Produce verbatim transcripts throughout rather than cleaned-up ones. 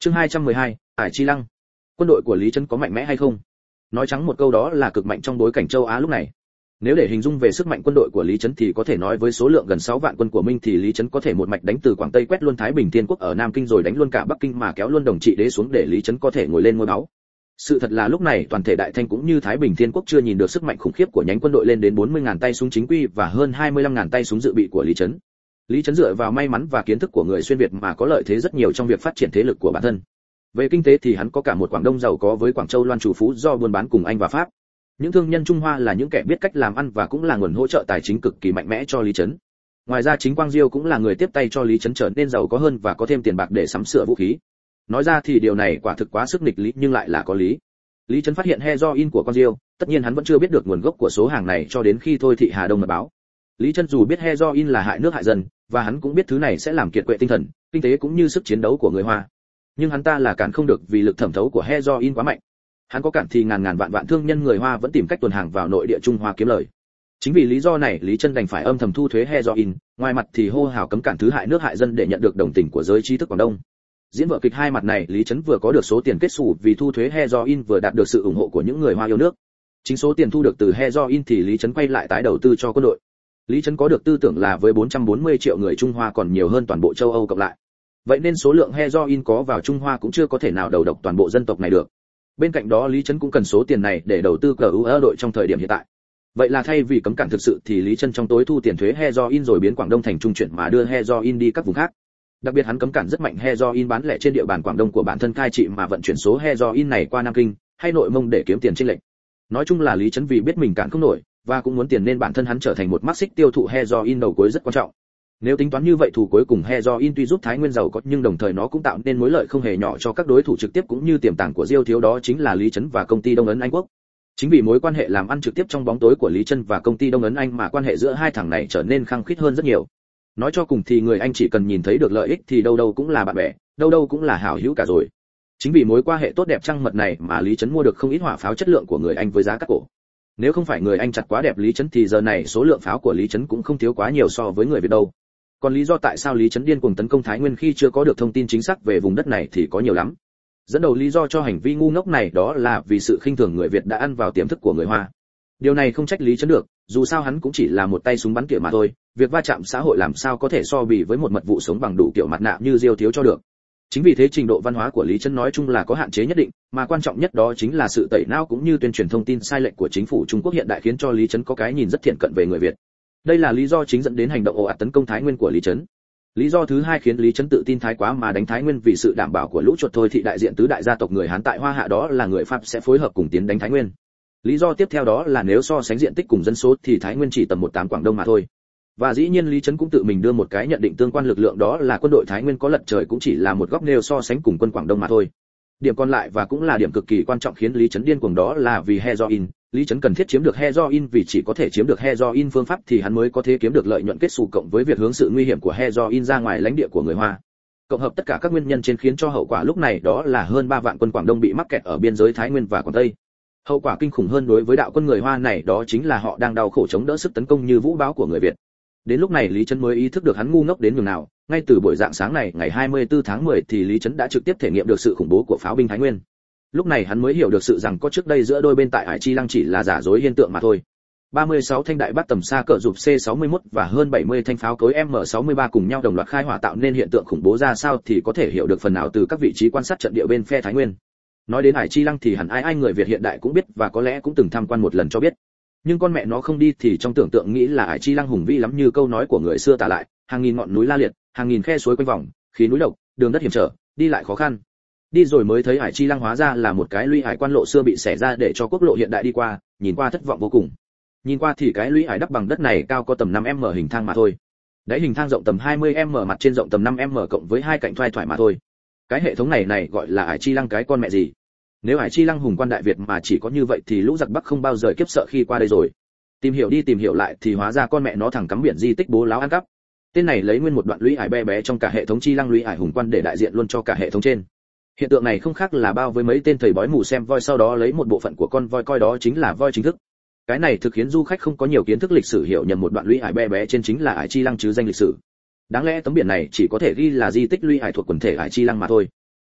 Chương hai trăm mười hai, Ải Chi Lăng. Quân đội của Lý Trấn có mạnh mẽ hay không? Nói trắng một câu đó là cực mạnh trong bối cảnh châu Á lúc này. Nếu để hình dung về sức mạnh quân đội của Lý Trấn thì có thể nói với số lượng gần sáu vạn quân của Minh thì Lý Trấn có thể một mạch đánh từ Quảng Tây quét luôn Thái Bình Thiên Quốc ở Nam Kinh rồi đánh luôn cả Bắc Kinh mà kéo luôn Đồng Trị Đế xuống để Lý Trấn có thể ngồi lên ngôi báu. Sự thật là lúc này toàn thể Đại Thanh cũng như Thái Bình Thiên Quốc chưa nhìn được sức mạnh khủng khiếp của nhánh quân đội lên đến bốn mươi nghìn tay súng chính quy và hơn hai mươi lăm nghìn tay súng dự bị của Lý Trấn. Lý Trấn dựa vào may mắn và kiến thức của người xuyên Việt mà có lợi thế rất nhiều trong việc phát triển thế lực của bản thân. Về kinh tế thì hắn có cả một Quảng Đông giàu có với Quảng Châu loan trù phú do buôn bán cùng Anh và Pháp. Những thương nhân Trung Hoa là những kẻ biết cách làm ăn và cũng là nguồn hỗ trợ tài chính cực kỳ mạnh mẽ cho Lý Trấn. Ngoài ra chính Quang Diêu cũng là người tiếp tay cho Lý Trấn trở nên giàu có hơn và có thêm tiền bạc để sắm sửa vũ khí. Nói ra thì điều này quả thực quá sức nghịch lý nhưng lại là có lý. Lý Trấn phát hiện heroin của Quang Diêu, tất nhiên hắn vẫn chưa biết được nguồn gốc của số hàng này cho đến khi Thôi Thị Hà Đông mật báo. Lý Trấn dù biết heroin là hại nước hại dân và hắn cũng biết thứ này sẽ làm kiệt quệ tinh thần, kinh tế cũng như sức chiến đấu của người Hoa. Nhưng hắn ta là cản không được vì lực thẩm thấu của heroin quá mạnh. Hắn có cản thì ngàn ngàn vạn vạn thương nhân người Hoa vẫn tìm cách tuồn hàng vào nội địa Trung Hoa kiếm lời. Chính vì lý do này Lý Trấn đành phải âm thầm thu thuế heroin, ngoài mặt thì hô hào cấm cản thứ hại nước hại dân để nhận được đồng tình của giới trí thức Quảng Đông. Diễn vở kịch hai mặt này, Lý Trấn vừa có được số tiền kết xù vì thu thuế heroin vừa đạt được sự ủng hộ của những người Hoa yêu nước. Chính số tiền thu được từ heroin thì Lý Trấn quay lại tái đầu tư cho quân đội. Lý Trấn có được tư tưởng là với bốn trăm bốn mươi triệu người Trung Hoa còn nhiều hơn toàn bộ châu Âu cộng lại. Vậy nên số lượng heroin có vào Trung Hoa cũng chưa có thể nào đầu độc toàn bộ dân tộc này được. Bên cạnh đó Lý Trấn cũng cần số tiền này để đầu tư cờ u đội trong thời điểm hiện tại. Vậy là thay vì cấm cản thực sự thì Lý Trấn trong tối thu tiền thuế heroin rồi biến Quảng Đông thành trung chuyển mà đưa heroin đi các vùng khác. Đặc biệt hắn cấm cản rất mạnh heroin bán lẻ trên địa bàn Quảng Đông của bản thân cai trị mà vận chuyển số heroin này qua Nam Kinh hay Nội Mông để kiếm tiền chênh lệch. Nói chung là Lý Trấn vì biết mình cản không nổi và cũng muốn tiền nên bản thân hắn trở thành một mắt xích tiêu thụ heroin đầu cuối rất quan trọng. Nếu tính toán như vậy thủ cuối cùng heroin tuy giúp Thái Nguyên giàu có nhưng đồng thời nó cũng tạo nên mối lợi không hề nhỏ cho các đối thủ trực tiếp cũng như tiềm tàng của Diêu Thiếu, đó chính là Lý Trấn và công ty Đông Ấn Anh Quốc. Chính vì mối quan hệ làm ăn trực tiếp trong bóng tối của Lý Trấn và công ty Đông Ấn Anh mà quan hệ giữa hai thằng này trở nên khăng khít hơn rất nhiều. Nói cho cùng thì người Anh chỉ cần nhìn thấy được lợi ích thì đâu đâu cũng là bạn bè, đâu đâu cũng là hảo hữu cả rồi. Chính vì mối quan hệ tốt đẹp trăng mật này mà Lý Trấn mua được không ít hỏa pháo chất lượng của người Anh với giá cắt cổ. Nếu không phải người Anh chặt quá đẹp Lý Trấn thì giờ này số lượng pháo của Lý Trấn cũng không thiếu quá nhiều so với người Việt đâu. Còn lý do tại sao Lý Trấn điên cuồng tấn công Thái Nguyên khi chưa có được thông tin chính xác về vùng đất này thì có nhiều lắm. Dẫn đầu lý do cho hành vi ngu ngốc này đó là vì sự khinh thường người Việt đã ăn vào tiềm thức của người Hoa. Điều này không trách Lý Trấn được, dù sao hắn cũng chỉ là một tay súng bắn tỉa mà thôi, việc va chạm xã hội làm sao có thể so bì với một mật vụ sống bằng đủ kiểu mặt nạ như Diêu Thiếu cho được. Chính vì thế trình độ văn hóa của Lý Trấn nói chung là có hạn chế nhất định, mà quan trọng nhất đó chính là sự tẩy não cũng như tuyên truyền thông tin sai lệch của chính phủ Trung Quốc hiện đại khiến cho Lý Trấn có cái nhìn rất thiện cận về người Việt. Đây là lý do chính dẫn đến hành động ồ ạt tấn công Thái Nguyên của Lý Trấn. Lý do thứ hai khiến Lý Trấn tự tin thái quá mà đánh Thái Nguyên vì sự đảm bảo của lũ chuột Thôi Thị đại diện tứ đại gia tộc người Hán tại Hoa Hạ đó là người Pháp sẽ phối hợp cùng tiến đánh Thái Nguyên. Lý do tiếp theo đó là nếu so sánh diện tích cùng dân số thì Thái Nguyên chỉ tầm một tám Quảng Đông mà thôi. Và dĩ nhiên Lý Trấn cũng tự mình đưa một cái nhận định tương quan lực lượng đó là quân đội Thái Nguyên có lật trời cũng chỉ là một góc nêu so sánh cùng quân Quảng Đông mà thôi. Điểm còn lại và cũng là điểm cực kỳ quan trọng khiến Lý Trấn điên cuồng đó là vì heroin. Lý Trấn cần thiết chiếm được heroin vì chỉ có thể chiếm được heroin phương pháp thì hắn mới có thể kiếm được lợi nhuận kết xù cộng với việc hướng sự nguy hiểm của heroin ra ngoài lãnh địa của người Hoa. Cộng hợp tất cả các nguyên nhân trên khiến cho hậu quả lúc này đó là hơn ba vạn quân Quảng Đông bị mắc kẹt ở biên giới Thái Nguyên và Quảng Tây. Hậu quả kinh khủng hơn đối với đạo quân người Hoa này đó chính là họ đang đau khổ chống đỡ sức tấn công như vũ bão của người Việt. Đến lúc này Lý Trấn mới ý thức được hắn ngu ngốc đến nhường nào, ngay từ buổi rạng sáng này ngày hai mươi tư tháng mười thì Lý Trấn đã trực tiếp thể nghiệm được sự khủng bố của pháo binh Thái Nguyên. Lúc này hắn mới hiểu được sự rằng có trước đây giữa đôi bên tại Ải Chi Lăng chỉ là giả dối hiện tượng mà thôi. ba mươi sáu thanh đại bác tầm xa cỡ rụp C sáu mươi mốt và hơn bảy mươi thanh pháo cối M sáu mươi ba cùng nhau đồng loạt khai hỏa tạo nên hiện tượng khủng bố ra sao thì có thể hiểu được phần nào từ các vị trí quan sát trận địa bên phe Thái Nguyên. Nói đến Ải Chi Lăng thì hẳn ai ai người Việt hiện đại cũng biết và có lẽ cũng từng tham quan một lần cho biết. Nhưng con mẹ nó không đi thì trong tưởng tượng nghĩ là Ải Chi Lăng hùng vĩ lắm như câu nói của người xưa tả lại, hàng nghìn ngọn núi la liệt, hàng nghìn khe suối quanh vòng, khí núi độc, đường đất hiểm trở, đi lại khó khăn. Đi rồi mới thấy Ải Chi Lăng hóa ra là một cái lũy ải quan lộ xưa bị xẻ ra để cho quốc lộ hiện đại đi qua, nhìn qua thất vọng vô cùng. Nhìn qua thì cái lũy ải đắp bằng đất này cao có tầm năm mét hình thang mà thôi. Đáy hình thang rộng tầm hai mươi mét, mặt trên rộng tầm năm mét cộng với hai cạnh thoai thoải mà thôi. Cái hệ thống này này gọi là Ải Chi Lăng cái con mẹ gì? Nếu Ải Chi Lăng hùng quan Đại Việt mà chỉ có như vậy thì lũ giặc Bắc không bao giờ kiếp sợ khi qua đây rồi. Tìm hiểu đi tìm hiểu lại thì hóa ra con mẹ nó thằng cắm biển di tích bố láo ăn cắp. Tên này lấy nguyên một đoạn lũy ải bé bé trong cả hệ thống Chi Lăng lũy ải hùng quan để đại diện luôn cho cả hệ thống trên. Hiện tượng này không khác là bao với mấy tên thầy bói mù xem voi sau đó lấy một bộ phận của con voi coi đó chính là voi chính thức. Cái này thực khiến du khách không có nhiều kiến thức lịch sử hiểu nhầm một đoạn lũy ải bé bé trên chính là Ải Chi Lăng chứ danh lịch sử. Đáng lẽ tấm biển này chỉ có thể ghi là di tích lũy ải thuộc quần thể Ải Chi Lăng mà thôi.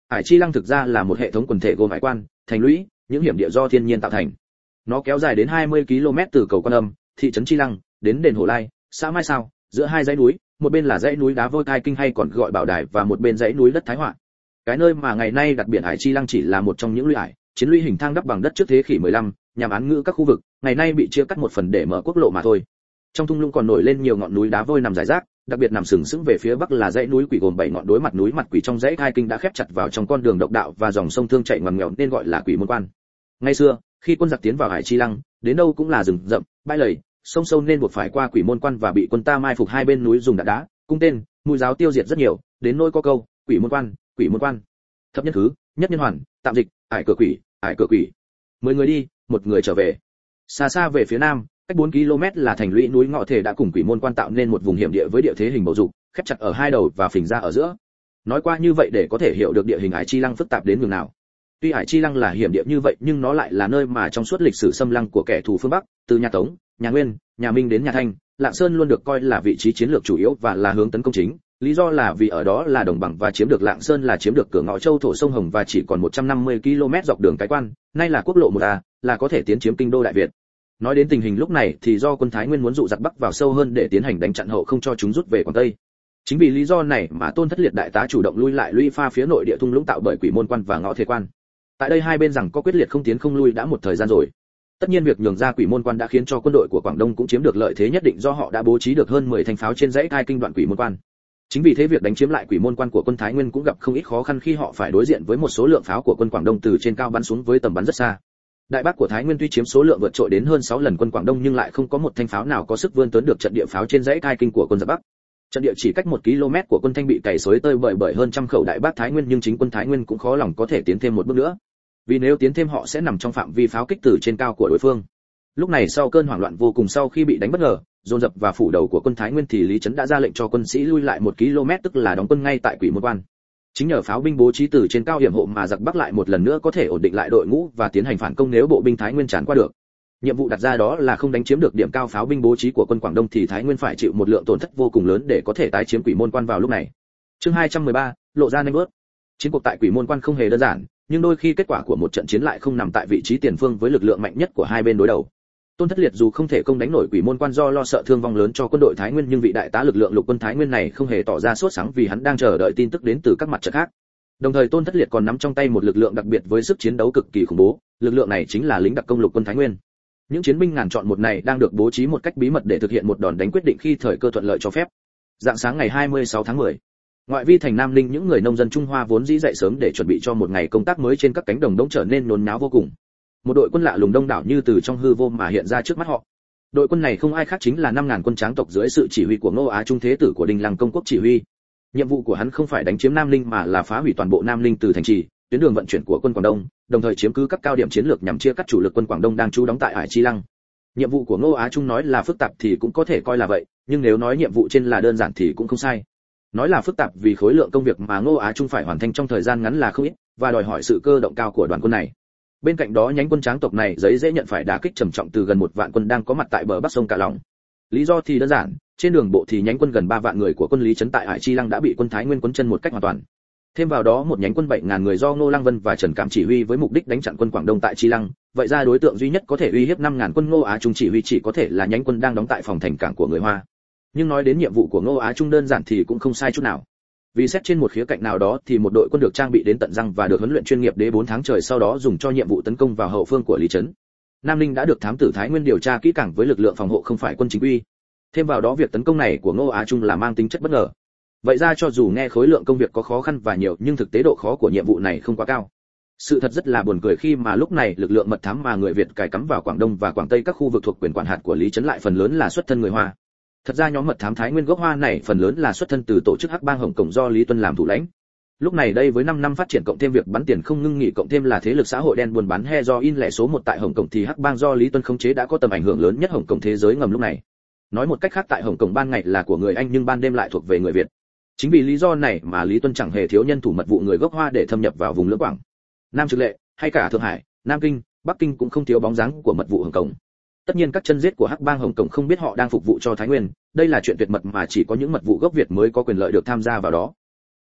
Hải Chi Lăng thực ra là một hệ thống quần thể gồm hải quan, thành lũy, những hiểm địa do thiên nhiên tạo thành. Nó kéo dài đến hai mươi ki lô mét từ cầu Quan Âm, thị trấn Chi Lăng, đến đền Hổ Lai, xã Mai Sao, giữa hai dãy núi, một bên là dãy núi đá vôi Cai Kinh hay còn gọi Bảo Đài và một bên dãy núi đất Thái Họa. Cái nơi mà ngày nay đặt biển Hải Chi Lăng chỉ là một trong những lũy hải, chiến lũy hình thang đắp bằng đất trước thế kỷ mười lăm, nhằm án ngữ các khu vực, ngày nay bị chia cắt một phần để mở quốc lộ mà thôi. Trong thung lũng còn nổi lên nhiều ngọn núi đá vôi nằm rải rác, đặc biệt nằm sừng sững về phía bắc là dãy núi Quỷ gồm bảy ngọn đối mặt núi mặt quỷ trong dãy Cai Kinh đã khép chặt vào trong con đường độc đạo và dòng sông Thương chảy ngoằn nghèo nên gọi là Quỷ Môn Quan. Ngày xưa, khi quân giặc tiến vào Hải Chi Lăng, đến đâu cũng là rừng rậm, bãi lầy, sông sâu nên buộc phải qua Quỷ Môn Quan và bị quân ta mai phục hai bên núi dùng đạn đá, cung tên, mũi giáo tiêu diệt rất nhiều, đến nỗi có câu, Quỷ Môn Quan, Quỷ Môn Quan. Thập nhân thứ, nhất nhân hoàn, tạm dịch, ải cửa quỷ, ải cửa quỷ. Mười người đi, một người trở về. Xa xa về phía nam, cách bốn ki lô mét là thành lũy núi Ngọ Thể đã cùng Quỷ Môn Quan tạo nên một vùng hiểm địa với địa thế hình bầu dục, khép chặt ở hai đầu và phình ra ở giữa. Nói qua như vậy để có thể hiểu được địa hình Hải Chi Lăng phức tạp đến nhường nào. Tuy Hải Chi Lăng là hiểm địa như vậy, nhưng nó lại là nơi mà trong suốt lịch sử xâm lăng của kẻ thù phương Bắc, từ nhà Tống, nhà Nguyên, nhà Minh đến nhà Thanh, Lạng Sơn luôn được coi là vị trí chiến lược chủ yếu và là hướng tấn công chính. Lý do là vì ở đó là đồng bằng và chiếm được Lạng Sơn là chiếm được cửa ngõ châu thổ sông Hồng và chỉ còn một trăm năm mươi ki lô mét dọc đường Cái Quan, nay là quốc lộ một A, là có thể tiến chiếm kinh đô Đại Việt. Nói đến tình hình lúc này thì do quân Thái Nguyên muốn dụ giặc Bắc vào sâu hơn để tiến hành đánh chặn hậu không cho chúng rút về Quảng Tây. Chính vì lý do này mà Tôn Thất Liệt đại tá chủ động lui lại lũy pha phía nội địa thung lũng tạo bởi Quỷ Môn Quan và Ngõ Thể Quan. Tại đây hai bên rằng có quyết liệt không tiến không lui đã một thời gian rồi. Tất nhiên việc nhường ra Quỷ Môn Quan đã khiến cho quân đội của Quảng Đông cũng chiếm được lợi thế nhất định do họ đã bố trí được hơn mười thanh pháo trên dãy Cai Kinh đoạn Quỷ Môn Quan. Chính vì thế việc đánh chiếm lại Quỷ Môn Quan của quân Thái Nguyên cũng gặp không ít khó khăn khi họ phải đối diện với một số lượng pháo của quân Quảng Đông từ trên cao bắn xuống với tầm bắn rất xa. Đại Bác của Thái Nguyên tuy chiếm số lượng vượt trội đến hơn sáu lần quân Quảng Đông nhưng lại không có một thanh pháo nào có sức vươn tới được trận địa pháo trên dãy Cai Kinh của quân giặc Bắc. Trận địa chỉ cách một ki lô mét của quân Thanh bị cày xới tơi bời bởi hơn trăm khẩu Đại Bác Thái Nguyên nhưng chính quân Thái Nguyên cũng khó lòng có thể tiến thêm một bước nữa. Vì nếu tiến thêm họ sẽ nằm trong phạm vi pháo kích từ trên cao của đối phương. Lúc này sau cơn hoảng loạn vô cùng sau khi bị đánh bất ngờ, dồn dập và phủ đầu của quân Thái Nguyên thì Lý Chấn đã ra lệnh cho quân sĩ lui lại một ki lô mét tức là đóng quân ngay tại Quỷ Môn Quan. Chính nhờ pháo binh bố trí từ trên cao hiểm hộ mà giặc Bắc lại một lần nữa có thể ổn định lại đội ngũ và tiến hành phản công nếu bộ binh Thái Nguyên tràn qua được. Nhiệm vụ đặt ra đó là không đánh chiếm được điểm cao pháo binh bố trí của quân Quảng Đông thì Thái Nguyên phải chịu một lượng tổn thất vô cùng lớn để có thể tái chiếm Quỷ Môn Quan vào lúc này. Chương hai trăm mười ba, lộ ra nanh bước. Chiến cuộc tại Quỷ Môn Quan không hề đơn giản, nhưng đôi khi kết quả của một trận chiến lại không nằm tại vị trí tiền phương với lực lượng mạnh nhất của hai bên đối đầu. Tôn Thất Liệt dù không thể công đánh nổi Quỷ Môn Quan do lo sợ thương vong lớn cho quân đội Thái Nguyên nhưng vị đại tá lực lượng lục quân Thái Nguyên này không hề tỏ ra sốt sắng vì hắn đang chờ đợi tin tức đến từ các mặt trận khác. Đồng thời Tôn Thất Liệt còn nắm trong tay một lực lượng đặc biệt với sức chiến đấu cực kỳ khủng bố, lực lượng này chính là lính đặc công lục quân Thái Nguyên. Những chiến binh ngàn chọn một này đang được bố trí một cách bí mật để thực hiện một đòn đánh quyết định khi thời cơ thuận lợi cho phép. Dạng sáng ngày hai mươi sáu tháng mười, ngoại vi thành Nam Ninh những người nông dân Trung Hoa vốn dĩ dậy sớm để chuẩn bị cho một ngày công tác mới trên các cánh đồng đống trở nên nhốn nháo vô cùng. Một đội quân lạ lùng đông đảo như từ trong hư vô mà hiện ra trước mắt họ. Đội quân này không ai khác chính là năm ngàn quân Tráng tộc dưới sự chỉ huy của Ngô Á Trung thế tử của Đinh Lăng Công Quốc chỉ huy. Nhiệm vụ của hắn không phải đánh chiếm Nam Ninh mà là phá hủy toàn bộ Nam Ninh từ thành trì, tuyến đường vận chuyển của quân Quảng Đông, đồng thời chiếm cứ các cao điểm chiến lược nhằm chia cắt chủ lực quân Quảng Đông đang trú đóng tại Hải Chi Lăng. Nhiệm vụ của Ngô Á Trung nói là phức tạp thì cũng có thể coi là vậy, nhưng nếu nói nhiệm vụ trên là đơn giản thì cũng không sai. Nói là phức tạp vì khối lượng công việc mà Ngô Á Trung phải hoàn thành trong thời gian ngắn là không ít và đòi hỏi sự cơ động cao của đoàn quân này. Bên cạnh đó nhánh quân Tráng tộc này giấy dễ nhận phải đả kích trầm trọng từ gần một vạn quân đang có mặt tại bờ bắc sông Cà Lòng. Lý do thì đơn giản, trên đường bộ thì nhánh quân gần ba vạn người của quân Lý Trấn tại Hải Chi Lăng đã bị quân Thái Nguyên quấn chân một cách hoàn toàn. Thêm vào đó một nhánh quân bảy ngàn người do Ngô Lăng Vân và Trần Cảm chỉ huy với mục đích đánh chặn quân Quảng Đông tại Chi Lăng, vậy ra đối tượng duy nhất có thể uy hiếp năm ngàn quân Ngô Á Trung chỉ huy chỉ có thể là nhánh quân đang đóng tại phòng thành cảng của người Hoa. Nhưng nói đến nhiệm vụ của Ngô Á Trung đơn giản thì cũng không sai chút nào. Vì xét trên một khía cạnh nào đó thì một đội quân được trang bị đến tận răng và được huấn luyện chuyên nghiệp đế bốn tháng trời sau đó dùng cho nhiệm vụ tấn công vào hậu phương của Lý Trấn. Nam Ninh đã được thám tử Thái Nguyên điều tra kỹ càng với lực lượng phòng hộ không phải quân chính quy. Thêm vào đó việc tấn công này của Ngô Á Trung là mang tính chất bất ngờ. Vậy ra cho dù nghe khối lượng công việc có khó khăn và nhiều nhưng thực tế độ khó của nhiệm vụ này không quá cao. Sự thật rất là buồn cười khi mà lúc này lực lượng mật thám mà người Việt cài cắm vào Quảng Đông và Quảng Tây các khu vực thuộc quyền quản hạt của Lý Trấn lại phần lớn là xuất thân người Hoa. Thật ra nhóm mật thám Thái Nguyên gốc Hoa này phần lớn là xuất thân từ tổ chức Hắc Bang Hồng Cổng do Lý Tuân làm thủ lãnh. Lúc này đây với năm năm phát triển cộng thêm việc bắn tiền không ngưng nghỉ cộng thêm là thế lực xã hội đen buôn bán he do in lẻ số một tại Hồng Cổng thì Hắc Bang do Lý Tuân khống chế đã có tầm ảnh hưởng lớn nhất Hồng Cổng thế giới ngầm lúc này. Nói một cách khác tại Hồng Cổng ban ngày là của người Anh nhưng ban đêm lại thuộc về người Việt. Chính vì lý do này mà Lý Tuân chẳng hề thiếu nhân thủ mật vụ người gốc Hoa để thâm nhập vào vùng Lưỡng Quảng, Nam Trực Lệ, hay cả Thượng Hải, Nam Kinh, Bắc Kinh cũng không thiếu bóng dáng của mật vụ Hồng Cổng. Tất nhiên các chân giết của Hắc Bang Hồng Cổng không biết họ đang phục vụ cho Thái Nguyên, đây là chuyện tuyệt mật mà chỉ có những mật vụ gốc Việt mới có quyền lợi được tham gia vào đó.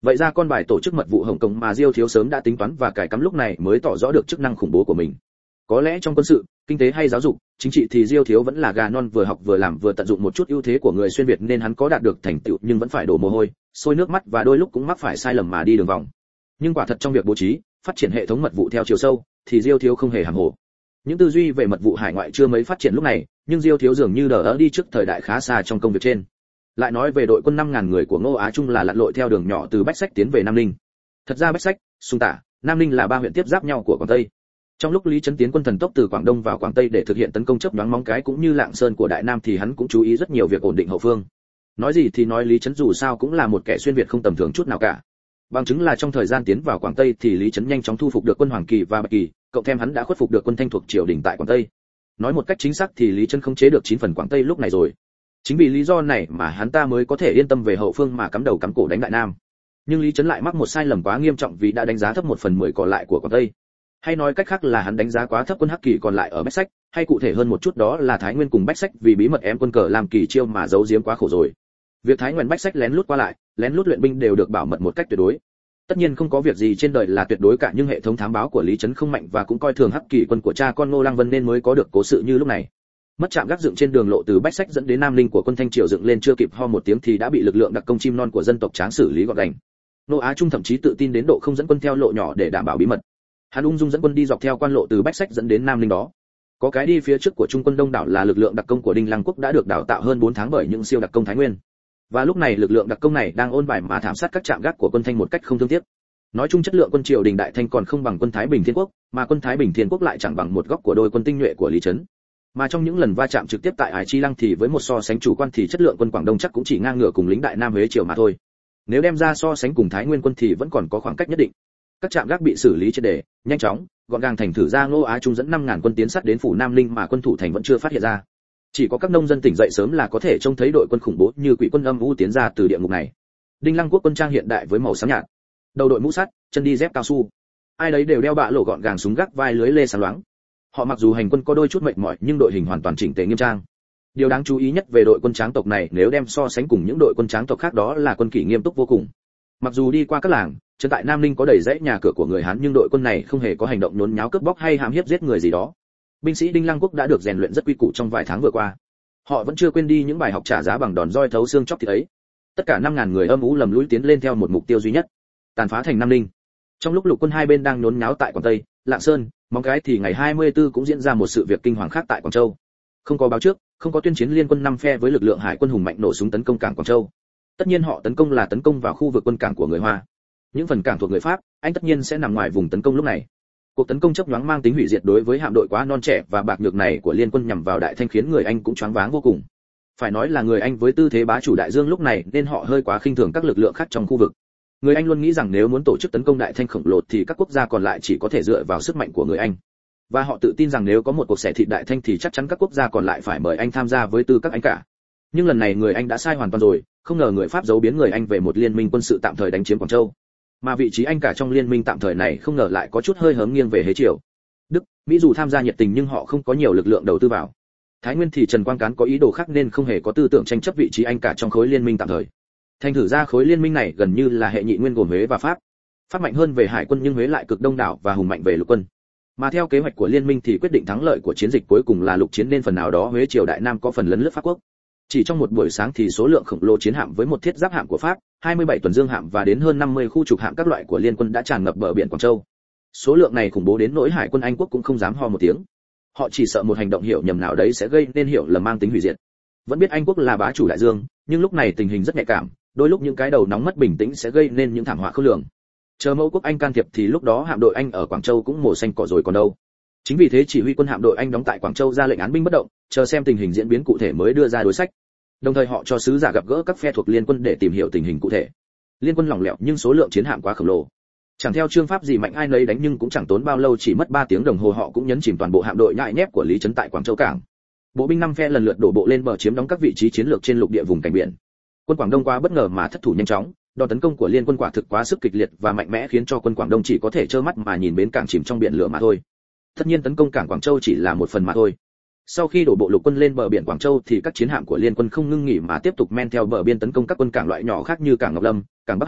Vậy ra con bài tổ chức mật vụ Hồng Kông mà Diêu thiếu sớm đã tính toán và cải cắm lúc này mới tỏ rõ được chức năng khủng bố của mình. Có lẽ trong quân sự, kinh tế hay giáo dục, chính trị thì Diêu thiếu vẫn là gà non vừa học vừa làm vừa tận dụng một chút ưu thế của người xuyên Việt nên hắn có đạt được thành tựu nhưng vẫn phải đổ mồ hôi, sôi nước mắt và đôi lúc cũng mắc phải sai lầm mà đi đường vòng. Nhưng quả thật trong việc bố trí, phát triển hệ thống mật vụ theo chiều sâu, thì Diêu thiếu không hề hàm hồ. Những tư duy về mật vụ hải ngoại chưa mấy phát triển lúc này, nhưng Diêu thiếu dường như đỡ đỡ đi trước thời đại khá xa trong công việc trên. Lại nói về đội quân năm ngàn người của Ngô Á Trung là lặn lội theo đường nhỏ từ Bách Sách tiến về Nam Ninh. Thật ra Bách Sách, Sùng Tả, Nam Ninh là ba huyện tiếp giáp nhau của Quảng Tây. Trong lúc Lý Chấn tiến quân thần tốc từ Quảng Đông vào Quảng Tây để thực hiện tấn công chớp nhoáng Móng Cái cũng như Lạng Sơn của Đại Nam thì hắn cũng chú ý rất nhiều việc ổn định hậu phương. Nói gì thì nói Lý Chấn dù sao cũng là một kẻ xuyên Việt không tầm thường chút nào cả. Bằng chứng là trong thời gian tiến vào Quảng Tây thì Lý Chấn nhanh chóng thu phục được quân Hoàng Kỳ và Bạch Kỳ, cộng thêm hắn đã khuất phục được quân Thanh thuộc triều đình tại Quảng Tây. Nói một cách chính xác thì Lý Chấn khống chế được chín phần Quảng Tây lúc này rồi. Chính vì lý do này mà hắn ta mới có thể yên tâm về hậu phương mà cắm đầu cắm cổ đánh Đại Nam. Nhưng Lý Chấn lại mắc một sai lầm quá nghiêm trọng vì đã đánh giá thấp một phần mười còn lại của Quảng Tây. Hay nói cách khác là hắn đánh giá quá thấp quân Hắc Kỳ còn lại ở Bách Sách, hay cụ thể hơn một chút đó là Thái Nguyên cùng Bách Sách vì bí mật ém quân cờ làm Kỳ chiêu mà giấu giếm quá khổ rồi. Việc Thái Nguyên Bách Sách lén lút qua lại, lén lút luyện binh đều được bảo mật một cách tuyệt đối. Tất nhiên không có việc gì trên đời là tuyệt đối cả nhưng hệ thống thám báo của Lý Chấn không mạnh và cũng coi thường Hắc Kỳ quân của cha con Ngô Lăng Vân nên mới có được cố sự như lúc này. Mất trạm gác dựng trên đường lộ từ Bách Sách dẫn đến Nam Ninh của quân Thanh Triều dựng lên chưa kịp ho một tiếng thì đã bị lực lượng đặc công chim non của dân tộc Tráng xử lý gọn gàng. Ngô Á Trung thậm chí tự tin đến độ không dẫn quân theo lộ nhỏ để đảm bảo bí mật. Hắn ung dung dẫn quân đi dọc theo quan lộ từ Bách Sách dẫn đến Nam Ninh đó. Có cái đi phía trước của Trung quân Đông đảo là lực lượng đặc công của Đinh Lăng Quốc đã được đào tạo hơn bốn tháng bởi những siêu đặc công Thái Nguyên. Và lúc này lực lượng đặc công này đang ôn bài mà thảm sát các trạm gác của quân Thanh một cách không thương tiếc. Nói chung chất lượng quân triều đình Đại Thanh còn không bằng quân Thái Bình Thiên Quốc, mà quân Thái Bình Thiên Quốc lại chẳng bằng một góc của đôi quân tinh nhuệ của Lý Chấn. Mà trong những lần va chạm trực tiếp tại Ải Chi Lăng thì với một so sánh chủ quan thì chất lượng quân Quảng Đông chắc cũng chỉ ngang ngửa cùng lính Đại Nam Huế triều mà thôi. Nếu đem ra so sánh cùng Thái Nguyên quân thì vẫn còn có khoảng cách nhất định. Các trạm gác bị xử lý triệt để, nhanh chóng, gọn gàng thành thử ra Ngô Á Trung dẫn năm ngàn quân tiến sát đến phủ Nam Ninh mà quân thủ thành vẫn chưa phát hiện ra. Chỉ có các nông dân tỉnh dậy sớm là có thể trông thấy đội quân khủng bố như quỷ quân âm u tiến ra từ địa ngục này. Đinh Lăng Quốc quân trang hiện đại với màu xám nhạt, đầu đội mũ sắt, chân đi dép cao su. Ai đấy đều đeo bạ lộ gọn gàng súng gác vai lưới lê sáng loáng. Họ mặc dù hành quân có đôi chút mệt mỏi nhưng đội hình hoàn toàn chỉnh tề nghiêm trang. Điều đáng chú ý nhất về đội quân Tráng tộc này nếu đem so sánh cùng những đội quân Tráng tộc khác đó là quân kỷ nghiêm túc vô cùng. Mặc dù đi qua các làng, chân tại Nam Ninh có đầy dãy nhà cửa của người Hán nhưng đội quân này không hề có hành động nhốn nháo cướp bóc hay hãm hiếp giết người gì đó. Binh sĩ Đinh Lăng Quốc đã được rèn luyện rất quy củ trong vài tháng vừa qua. Họ vẫn chưa quên đi những bài học trả giá bằng đòn roi thấu xương chóc thịt ấy. Tất cả năm ngàn người âm u lầm lũi tiến lên theo một mục tiêu duy nhất, tàn phá thành Nam Ninh. Trong lúc lục quân hai bên đang nhốn nháo tại Quảng Tây, Lạng Sơn, Móng Cái thì ngày hai mươi tư cũng diễn ra một sự việc kinh hoàng khác tại Quảng Châu. Không có báo trước, không có tuyên chiến liên quân năm phe với lực lượng hải quân hùng mạnh nổ súng tấn công cảng Quảng Châu. Tất nhiên họ tấn công là tấn công vào khu vực quân cảng của người Hoa. Những phần cảng thuộc người Pháp, Anh tất nhiên sẽ nằm ngoài vùng tấn công lúc này. Cuộc tấn công chớp nhoáng mang tính hủy diệt đối với hạm đội quá non trẻ và bạc nhược này của liên quân nhằm vào Đại Thanh khiến người Anh cũng choáng váng vô cùng. Phải nói là người Anh với tư thế bá chủ đại dương lúc này nên họ hơi quá khinh thường các lực lượng khác trong khu vực. Người Anh luôn nghĩ rằng nếu muốn tổ chức tấn công Đại Thanh khổng lồ thì các quốc gia còn lại chỉ có thể dựa vào sức mạnh của người Anh. Và họ tự tin rằng nếu có một cuộc xẻ thịt Đại Thanh thì chắc chắn các quốc gia còn lại phải mời Anh tham gia với tư cách Anh cả. Nhưng lần này người Anh đã sai hoàn toàn rồi, không ngờ người Pháp giấu biến người Anh về một liên minh quân sự tạm thời đánh chiếm Quảng Châu. Mà vị trí Anh cả trong liên minh tạm thời này không ngờ lại có chút hơi hướng nghiêng về Hế triều. Đức, Mỹ dù tham gia nhiệt tình nhưng họ không có nhiều lực lượng đầu tư vào. Thái Nguyên thì Trần Quang Cán có ý đồ khác nên không hề có tư tưởng tranh chấp vị trí Anh cả trong khối liên minh tạm thời. Thành thử ra khối liên minh này gần như là hệ nhị nguyên gồm Huế và Pháp. Pháp mạnh hơn về hải quân nhưng Huế lại cực đông đảo và hùng mạnh về lục quân. Mà theo kế hoạch của liên minh thì quyết định thắng lợi của chiến dịch cuối cùng là lục chiến nên phần nào đó Huế triều Đại Nam có phần lấn lướt Pháp quốc. Chỉ trong một buổi sáng thì số lượng khổng lồ chiến hạm với một thiết giáp hạm của Pháp, hai mươi bảy tuần dương hạm và đến hơn năm mươi khu trục hạm các loại của liên quân đã tràn ngập bờ biển Quảng Châu. Số lượng này khủng bố đến nỗi hải quân Anh quốc cũng không dám ho một tiếng. Họ chỉ sợ một hành động hiểu nhầm nào đấy sẽ gây nên hiểu lầm mang tính hủy diệt. Vẫn biết Anh quốc là bá chủ đại dương, nhưng lúc này tình hình rất nhạy cảm, đôi lúc những cái đầu nóng mất bình tĩnh sẽ gây nên những thảm họa khôn lường. Chờ Mẫu quốc Anh can thiệp thì lúc đó hạm đội Anh ở Quảng Châu cũng mồ xanh cỏ rồi còn đâu. Chính vì thế chỉ huy quân hạm đội Anh đóng tại Quảng Châu ra lệnh án binh bất động, chờ xem tình hình diễn biến cụ thể mới đưa ra đối sách. Đồng thời họ cho sứ giả gặp gỡ các phe thuộc liên quân để tìm hiểu tình hình cụ thể. Liên quân lỏng lẻo nhưng số lượng chiến hạm quá khổng lồ. Chẳng theo chương pháp gì mạnh ai nấy đánh nhưng cũng chẳng tốn bao lâu, chỉ mất ba tiếng đồng hồ họ cũng nhấn chìm toàn bộ hạm đội nhại nhép của Lý Chấn tại Quảng Châu cảng. Bộ binh năm phe lần lượt đổ bộ lên bờ chiếm đóng các vị trí chiến lược trên lục địa vùng cảnh biển. Quân Quảng Đông quá bất ngờ mà thất thủ nhanh chóng, đòn tấn công của liên quân quả thực quá sức kịch liệt và mạnh mẽ khiến cho quân Quảng Đông chỉ có thể trơ mắt mà nhìn bến cảng chìm trong biển lửa mà thôi. Tất nhiên tấn công cảng Quảng Châu chỉ là một phần mà thôi. Sau khi đổ bộ lục quân lên bờ biển Quảng Châu thì các chiến hạm của liên quân không ngưng nghỉ mà tiếp tục men theo bờ biên tấn công các quân cảng loại nhỏ khác như cảng Ngọc Lâm, cảng Bắc Hải,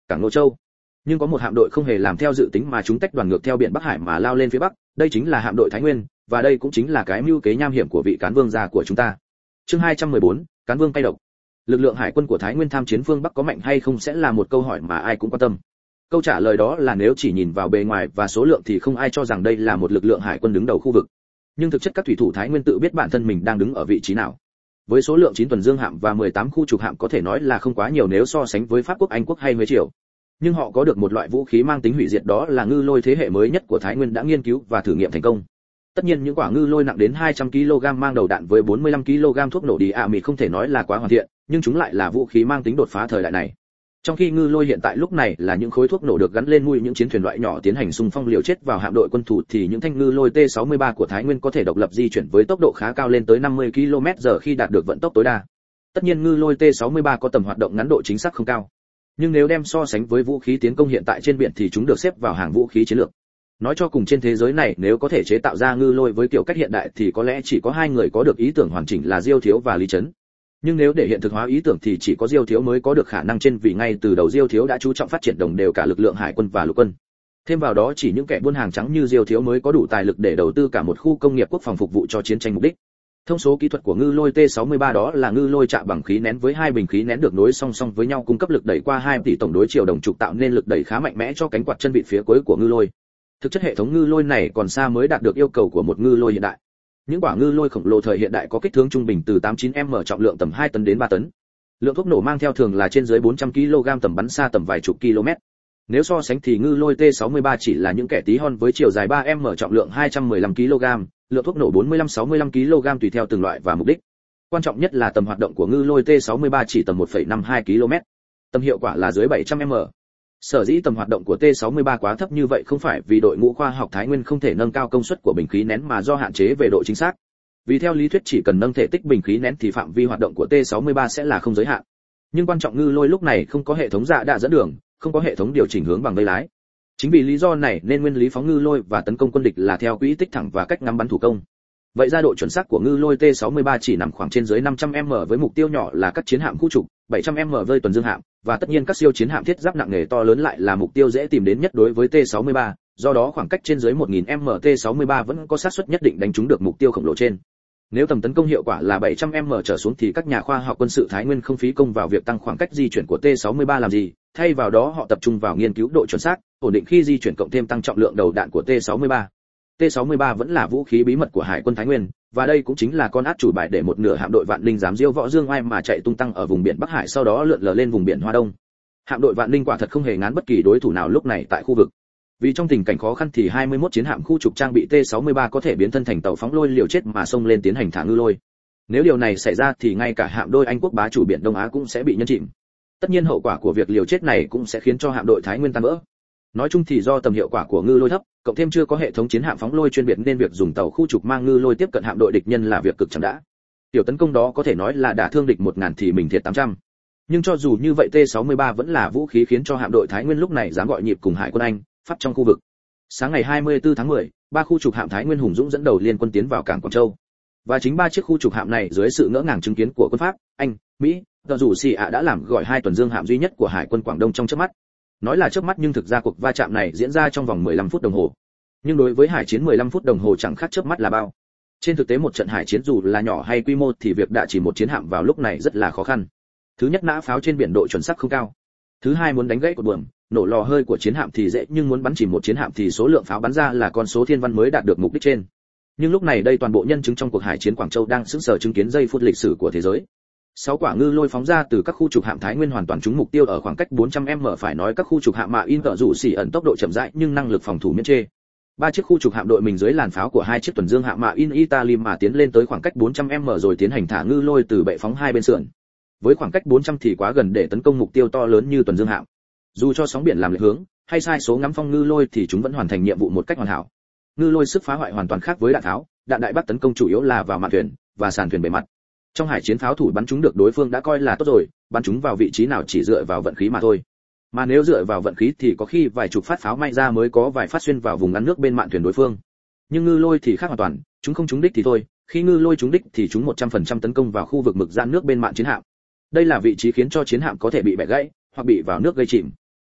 cảng Ngô Châu. Nhưng có một hạm đội không hề làm theo dự tính mà chúng tách đoàn ngược theo biển Bắc Hải mà lao lên phía bắc, đây chính là hạm đội Thái Nguyên, và đây cũng chính là cái mưu kế nham hiểm của vị cán vương gia của chúng ta. Chương hai trăm mười bốn, cán vương cay độc. Lực lượng hải quân của Thái Nguyên tham chiến phương Bắc có mạnh hay không sẽ là một câu hỏi mà ai cũng quan tâm. Câu trả lời đó là nếu chỉ nhìn vào bề ngoài và số lượng thì không ai cho rằng đây là một lực lượng hải quân đứng đầu khu vực. Nhưng thực chất các thủy thủ Thái Nguyên tự biết bản thân mình đang đứng ở vị trí nào. Với số lượng chín tuần dương hạm và mười tám khu trục hạm có thể nói là không quá nhiều nếu so sánh với Pháp quốc, Anh quốc hay Huế triều. Nhưng họ có được một loại vũ khí mang tính hủy diệt, đó là ngư lôi thế hệ mới nhất của Thái Nguyên đã nghiên cứu và thử nghiệm thành công. Tất nhiên những quả ngư lôi nặng đến hai trăm ki lô gam mang đầu đạn với bốn mươi lăm ki lô gam thuốc nổ đi ạ mịt không thể nói là quá hoàn thiện, nhưng chúng lại là vũ khí mang tính đột phá thời đại này. Trong khi ngư lôi hiện tại lúc này là những khối thuốc nổ được gắn lên mũi những chiến thuyền loại nhỏ tiến hành xung phong liều chết vào hạm đội quân thù, thì những thanh ngư lôi T sáu mươi ba của Thái Nguyên có thể độc lập di chuyển với tốc độ khá cao lên tới năm mươi ki lô mét giờ khi đạt được vận tốc tối đa. Tất nhiên ngư lôi T sáu mươi ba có tầm hoạt động ngắn, độ chính xác không cao. Nhưng nếu đem so sánh với vũ khí tiến công hiện tại trên biển thì chúng được xếp vào hàng vũ khí chiến lược. Nói cho cùng trên thế giới này nếu có thể chế tạo ra ngư lôi với kiểu cách hiện đại thì có lẽ chỉ có hai người có được ý tưởng hoàn chỉnh là Diêu Thiếu và Lý Chấn. Nhưng nếu để hiện thực hóa ý tưởng thì chỉ có Diêu Thiếu mới có được khả năng trên, vì ngay từ đầu Diêu Thiếu đã chú trọng phát triển đồng đều cả lực lượng hải quân và lục quân. Thêm vào đó chỉ những kẻ buôn hàng trắng như Diêu Thiếu mới có đủ tài lực để đầu tư cả một khu công nghiệp quốc phòng phục vụ cho chiến tranh mục đích. Thông số kỹ thuật của ngư lôi T sáu mươi ba đó là ngư lôi chạm bằng khí nén với hai bình khí nén được nối song song với nhau cung cấp lực đẩy qua hai tỷ tổng đối chiều đồng trục, tạo nên lực đẩy khá mạnh mẽ cho cánh quạt chân vịt phía cuối của ngư lôi. Thực chất hệ thống ngư lôi này còn xa mới đạt được yêu cầu của một ngư lôi hiện đại. Những quả ngư lôi khổng lồ thời hiện đại có kích thước trung bình từ tám mươi chín mi li mét, trọng lượng tầm hai tấn đến ba tấn. Lượng thuốc nổ mang theo thường là trên dưới bốn trăm ki lô gam, tầm bắn xa tầm vài chục km. Nếu so sánh thì ngư lôi T sáu mươi ba chỉ là những kẻ tí hon với chiều dài ba mi li mét, trọng lượng hai trăm mười lăm ki lô gam, lượng thuốc nổ bốn mươi lăm đến sáu mươi lăm ki lô gam tùy theo từng loại và mục đích. Quan trọng nhất là tầm hoạt động của ngư lôi T sáu mươi ba chỉ tầm một phẩy năm hai ki lô mét. Tầm hiệu quả là dưới bảy trăm mi li mét. Sở dĩ tầm hoạt động của T sáu mươi ba quá thấp như vậy không phải vì đội ngũ khoa học Thái Nguyên không thể nâng cao công suất của bình khí nén mà do hạn chế về độ chính xác. Vì theo lý thuyết chỉ cần nâng thể tích bình khí nén thì phạm vi hoạt động của T sáu mươi ba sẽ là không giới hạn. Nhưng quan trọng ngư lôi lúc này không có hệ thống dạ đạ dẫn đường, không có hệ thống điều chỉnh hướng bằng dây lái. Chính vì lý do này nên nguyên lý phóng ngư lôi và tấn công quân địch là theo quỹ tích thẳng và cách ngắm bắn thủ công. Vậy ra độ chuẩn xác của ngư lôi T sáu mươi ba chỉ nằm khoảng trên dưới năm trăm mi li mét với mục tiêu nhỏ là các chiến hạm khu trục, bảy trăm mi li mét với tuần dương hạm, và tất nhiên các siêu chiến hạm thiết giáp nặng nề to lớn lại là mục tiêu dễ tìm đến nhất đối với T sáu mươi ba, do đó khoảng cách trên dưới một nghìn mi li mét T sáu mươi ba vẫn có xác suất nhất định đánh trúng được mục tiêu khổng lồ trên. Nếu tầm tấn công hiệu quả là bảy trăm mi li mét trở xuống thì các nhà khoa học quân sự Thái Nguyên không phí công vào việc tăng khoảng cách di chuyển của T sáu mươi ba làm gì, thay vào đó họ tập trung vào nghiên cứu độ chuẩn xác, ổn định khi di chuyển cộng thêm tăng trọng lượng đầu đạn của T sáu mươi ba. T sáu mươi ba vẫn là vũ khí bí mật của Hải quân Thái Nguyên, và đây cũng chính là con át chủ bài để một nửa hạm đội Vạn Ninh dám diêu võ dương oai mà chạy tung tăng ở vùng biển Bắc Hải, sau đó lượn lờ lên vùng biển Hoa Đông. Hạm đội Vạn Ninh quả thật không hề ngán bất kỳ đối thủ nào lúc này tại khu vực. Vì trong tình cảnh khó khăn thì hai mươi mốt chiến hạm khu trục trang bị T sáu mươi ba có thể biến thân thành tàu phóng lôi liều chết mà xông lên tiến hành thả ngư lôi. Nếu điều này xảy ra thì ngay cả hạm đôi Anh quốc bá chủ biển Đông Á cũng sẽ bị nhấn chìm. Tất nhiên hậu quả của việc liều chết này cũng sẽ khiến cho hạm đội Thái Nguyên tan vỡ. Nói chung thì do tầm hiệu quả của ngư lôi thấp, cộng thêm chưa có hệ thống chiến hạm phóng lôi chuyên biệt nên việc dùng tàu khu trục mang ngư lôi tiếp cận hạm đội địch nhân là việc cực chẳng đã. Tiểu tấn công đó có thể nói là đả thương địch một nghìn thì mình thiệt tám trăm. Nhưng cho dù như vậy T sáu mươi ba vẫn là vũ khí khiến cho hạm đội Thái Nguyên lúc này dám gọi nhịp cùng Hải quân Anh, Pháp trong khu vực. Sáng ngày hai mươi tư tháng mười, ba khu trục hạm Thái Nguyên hùng dũng dẫn đầu liên quân tiến vào cảng Quảng Châu. Và chính ba chiếc khu trục hạm này dưới sự ngỡ ngàng chứng kiến của quân Pháp, Anh, Mỹ, do dù xì ạ đã làm gọi hai tuần dương hạm duy nhất của Hải quân Quảng Đông trong chớp mắt. Nói là chớp mắt nhưng thực ra cuộc va chạm này diễn ra trong vòng mười lăm phút đồng hồ. Nhưng đối với hải chiến mười lăm phút đồng hồ chẳng khác chớp mắt là bao. Trên thực tế một trận hải chiến dù là nhỏ hay quy mô thì việc đả chỉ một chiến hạm vào lúc này rất là khó khăn. Thứ nhất, nã pháo trên biển độ chuẩn xác không cao. Thứ hai, muốn đánh gãy cột buồm, nổ lò hơi của chiến hạm thì dễ, nhưng muốn bắn chìm một chiến hạm thì số lượng pháo bắn ra là con số thiên văn mới đạt được mục đích trên. Nhưng lúc này đây toàn bộ nhân chứng trong cuộc hải chiến Quảng Châu đang sững sờ chứng kiến giây phút lịch sử của thế giới. Sáu quả ngư lôi phóng ra từ các khu trục hạm Thái Nguyên hoàn toàn trúng mục tiêu ở khoảng cách bốn trăm mi li mét, phải nói các khu trục hạm Mạ In tợ rủ xỉ ẩn tốc độ chậm rãi nhưng năng lực phòng thủ miễn chê. Ba chiếc khu trục hạm đội mình dưới làn pháo của hai chiếc tuần dương hạm Mạ In Italy mà tiến lên tới khoảng cách bốn trăm mi li mét rồi tiến hành thả ngư lôi từ bệ phóng hai bên sườn. Với khoảng cách bốn trăm thì quá gần để tấn công mục tiêu to lớn như tuần dương hạm. Dù cho sóng biển làm lệch hướng hay sai số ngắm phong ngư lôi thì chúng vẫn hoàn thành nhiệm vụ một cách hoàn hảo. Ngư lôi sức phá hoại hoàn toàn khác với đạn tháo, đạn đại bác tấn công chủ yếu là vào mạn thuyền và sàn thuyền bề mặt. Trong hải chiến pháo thủ bắn chúng được đối phương đã coi là tốt rồi, bắn chúng vào vị trí nào chỉ dựa vào vận khí mà thôi. Mà nếu dựa vào vận khí thì có khi vài chục phát pháo may ra mới có vài phát xuyên vào vùng ngắn nước bên mạn thuyền đối phương. Nhưng ngư lôi thì khác hoàn toàn, chúng không trúng đích thì thôi, khi ngư lôi trúng đích thì chúng một trăm phần trăm tấn công vào khu vực mực giãn nước bên mạn chiến hạm. Đây là vị trí khiến cho chiến hạm có thể bị bẻ gãy hoặc bị vào nước gây chìm.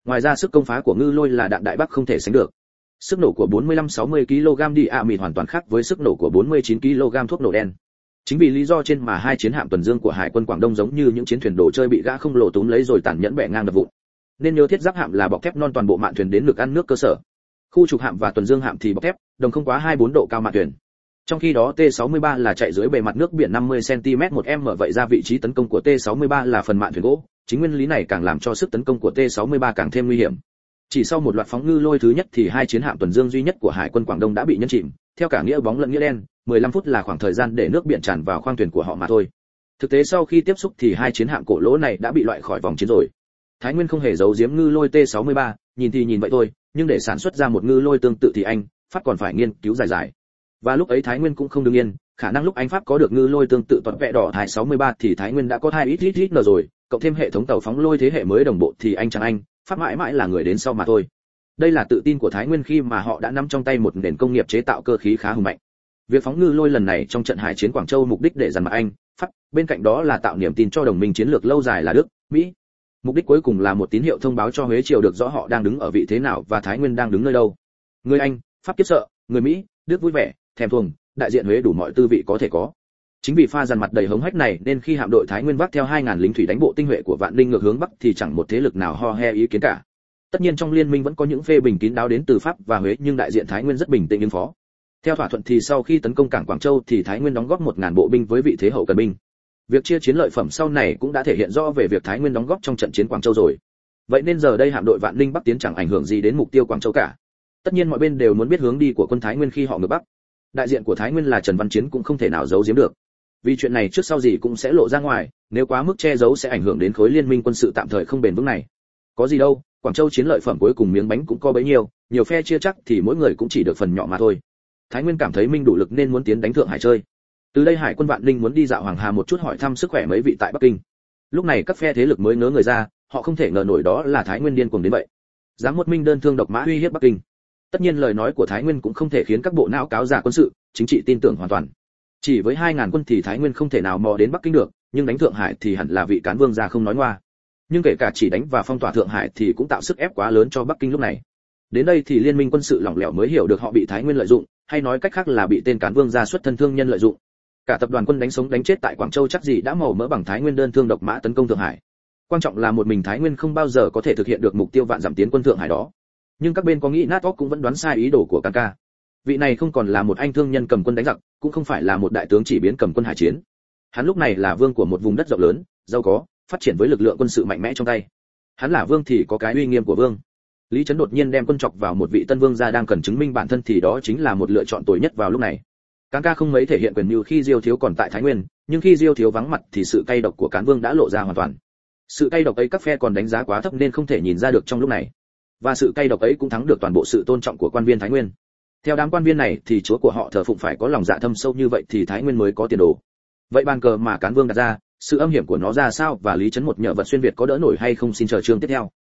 ngoài ra sức công phá của ngư lôi là đạn đại bác không thể sánh được. Sức nổ của bốn mươi lăm sáu mươi ki lô gam đi ạ mịt hoàn toàn khác với sức nổ của bốn mươi chín ki lô gam thuốc nổ đen. Chính vì lý do trên mà hai chiến hạm tuần dương của Hải quân Quảng Đông giống như những chiến thuyền đồ chơi bị gã không lồ túm lấy rồi tàn nhẫn bẻ ngang đập vụn. Nên nhớ thiết giáp hạm là bọc thép non toàn bộ mạn thuyền đến lực ăn nước cơ sở. Khu trục hạm và tuần dương hạm thì bọc thép, đồng không quá hai mươi bốn độ cao mạn thuyền. Trong khi đó T sáu mươi ba là chạy dưới bề mặt nước biển năm mươi xăng ti mét một m, vậy ra vị trí tấn công của T sáu mươi ba là phần mạn thuyền gỗ, chính nguyên lý này càng làm cho sức tấn công của T sáu mươi ba càng thêm nguy hiểm. Chỉ sau một loạt phóng ngư lôi thứ nhất thì hai chiến hạm tuần dương duy nhất của Hải quân Quảng Đông đã bị nhấn chìm, theo cả nghĩa bóng lẫn nghĩa đen, mười lăm phút là khoảng thời gian để nước biển tràn vào khoang thuyền của họ mà thôi. Thực tế sau khi tiếp xúc thì hai chiến hạm cổ lỗ này đã bị loại khỏi vòng chiến rồi. Thái Nguyên không hề giấu giếm ngư lôi T sáu mươi ba, nhìn thì nhìn vậy thôi, nhưng để sản xuất ra một ngư lôi tương tự thì anh Pháp còn phải nghiên cứu dài dài. Và lúc ấy Thái Nguyên cũng không đương yên, khả năng lúc anh Pháp có được ngư lôi tương tự toàn vẽ đỏ Thái sáu mươi ba thì Thái Nguyên đã có hai ít ít ít nở rồi, cộng thêm hệ thống tàu phóng lôi thế hệ mới đồng bộ thì anh chẳng anh Pháp mãi mãi là người đến sau mà thôi. Đây là tự tin của Thái Nguyên khi mà họ đã nắm trong tay một nền công nghiệp chế tạo cơ khí khá hùng mạnh. Việc phóng ngư lôi lần này trong trận hải chiến Quảng Châu mục đích để dằn mặt Anh, Pháp, bên cạnh đó là tạo niềm tin cho đồng minh chiến lược lâu dài là Đức, Mỹ. Mục đích cuối cùng là một tín hiệu thông báo cho Huế triều được rõ họ đang đứng ở vị thế nào và Thái Nguyên đang đứng nơi đâu. Người Anh, Pháp kiếp sợ, người Mỹ, Đức vui vẻ, thèm thuồng, đại diện Huế đủ mọi tư vị có thể có. Chính vì pha dằn mặt đầy hống hách này nên khi hạm đội Thái Nguyên vác theo hai nghìn lính thủy đánh bộ tinh nhuệ của Vạn Ninh ngược hướng bắc thì chẳng một thế lực nào ho he ý kiến cả. Tất nhiên trong liên minh vẫn có những phê bình kín đáo đến từ Pháp và Huế, nhưng đại diện Thái Nguyên rất bình tĩnh ứng phó. Theo thỏa thuận thì sau khi tấn công cảng Quảng Châu thì Thái Nguyên đóng góp một nghìn bộ binh với vị thế hậu cần binh. Việc chia chiến lợi phẩm sau này cũng đã thể hiện rõ về việc Thái Nguyên đóng góp trong trận chiến Quảng Châu rồi. Vậy nên giờ đây hạm đội Vạn Ninh Bắc tiến chẳng ảnh hưởng gì đến mục tiêu Quảng Châu cả. Tất nhiên mọi bên đều muốn biết hướng đi của quân Thái Nguyên khi họ ngược bắc. Đại diện của Thái Nguyên là Trần Văn Chiến cũng không thể nào giấu giếm được. Vì chuyện này trước sau gì cũng sẽ lộ ra ngoài, nếu quá mức che giấu sẽ ảnh hưởng đến khối liên minh quân sự tạm thời không bền vững này. Có gì đâu, Quảng Châu chiến lợi phẩm cuối cùng miếng bánh cũng có bấy nhiêu, nhiều phe chia chắc thì mỗi người cũng chỉ được phần nhỏ mà thôi. Thái Nguyên cảm thấy mình đủ lực nên muốn tiến đánh Thượng Hải chơi. Từ đây Hải quân Vạn Ninh muốn đi dạo Hoàng Hà một chút hỏi thăm sức khỏe mấy vị tại Bắc Kinh. Lúc này các phe thế lực mới ngớ người ra, họ không thể ngờ nổi đó là Thái Nguyên điên cuồng đến vậy. Dám một mình đơn thương độc mã uy hiếp Bắc Kinh. Tất nhiên lời nói của Thái Nguyên cũng không thể khiến các bộ não cáo giả quân sự, chính trị tin tưởng hoàn toàn. Chỉ với hai nghìn quân thì Thái Nguyên không thể nào mò đến Bắc Kinh được, nhưng đánh Thượng Hải thì hẳn là vị cán vương gia không nói ngoa. Nhưng kể cả chỉ đánh và phong tỏa Thượng Hải thì cũng tạo sức ép quá lớn cho Bắc Kinh lúc này. Đến đây thì liên minh quân sự lỏng lẻo mới hiểu được họ bị Thái Nguyên lợi dụng, hay nói cách khác là bị tên cán vương gia xuất thân thương nhân lợi dụng. Cả tập đoàn quân đánh sống đánh chết tại Quảng Châu chắc gì đã màu mỡ bằng Thái Nguyên đơn thương độc mã tấn công Thượng Hải. Quan trọng là một mình Thái Nguyên không bao giờ có thể thực hiện được mục tiêu vạn dặm tiến quân Thượng Hải đó. Nhưng các bên có nghĩ nát óc cũng vẫn đoán sai ý đồ của Canca. Vị này không còn là một anh thương nhân cầm quân đánh giặc, cũng không phải là một đại tướng chỉ biến cầm quân hải chiến. Hắn lúc này là vương của một vùng đất rộng lớn, giàu có, phát triển với lực lượng quân sự mạnh mẽ trong tay. Hắn là vương thì có cái uy nghiêm của vương. Lý Trấn đột nhiên đem quân chọc vào một vị tân vương gia đang cần chứng minh bản thân thì đó chính là một lựa chọn tồi nhất vào lúc này. Canca không mấy thể hiện quyền mưu khi Diêu Thiếu còn tại Thái Nguyên, nhưng khi Diêu Thiếu vắng mặt thì sự cay độc của Cán Vương đã lộ ra hoàn toàn. Sự cay độc ấy các phe còn đánh giá quá thấp nên không thể nhìn ra được trong lúc này. Và sự cay độc ấy cũng thắng được toàn bộ sự tôn trọng của quan viên Thái Nguyên. Theo đám quan viên này thì chúa của họ thờ phụng phải có lòng dạ thâm sâu như vậy thì Thái Nguyên mới có tiền đồ. Vậy bàn cờ mà Cán Vương đặt ra, sự âm hiểm của nó ra sao và Lý Trấn một nhờ vật xuyên việt có đỡ nổi hay không, xin chờ chương tiếp theo.